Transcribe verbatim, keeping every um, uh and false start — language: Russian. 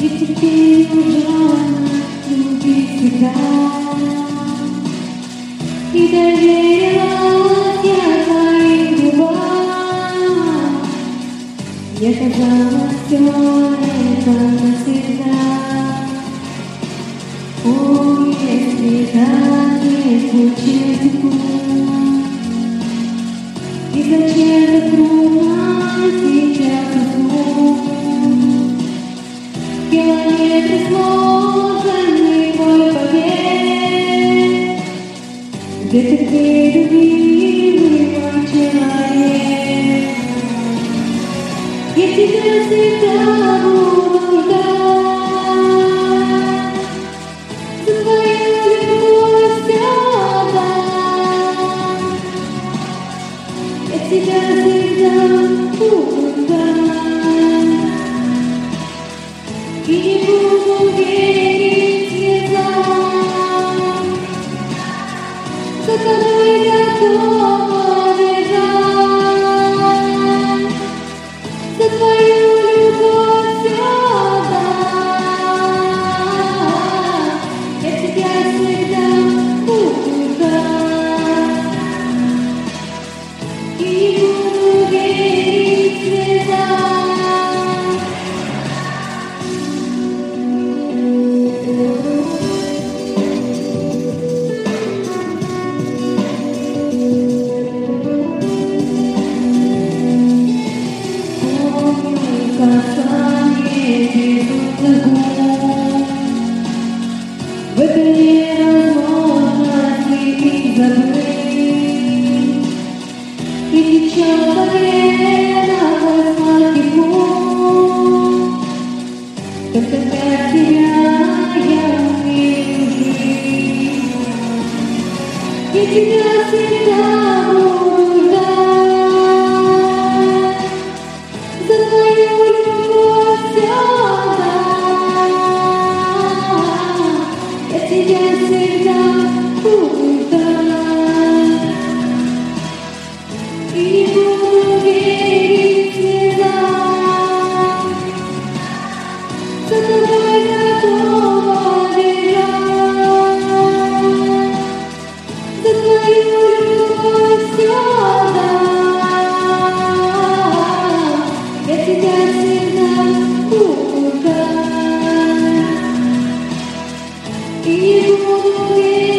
Ведь теперь ужасно любить тебя. И доверилась я твоим губам. Мне казалось, все это навсегда. О, если так не случится, и зачем так трудно сейчас уснуть? Километры сложенный твой побег, где ты, где любимый мой человек. Я тебя всегда буду ждать, за твою любовь все отдам. Я тебя всегда буду ждать и не буду верить слезам, за тобой готова бежать, за твою любовь все отдам. Я тебя всегда буду ждать и не буду верить слезам. Помню касание безумных губ, в этой невозможности их забыть. И течет победа по сладкий путь, только для тебя я умею жить. Я тебя всегда буду ждать, за твою любовь все отдам. Я тебя всегда буду ждать и не буду верить слезам, за тобой готова бежать, за твою любовь все отдам. Я тебя всегда буду ждать и не буду верить.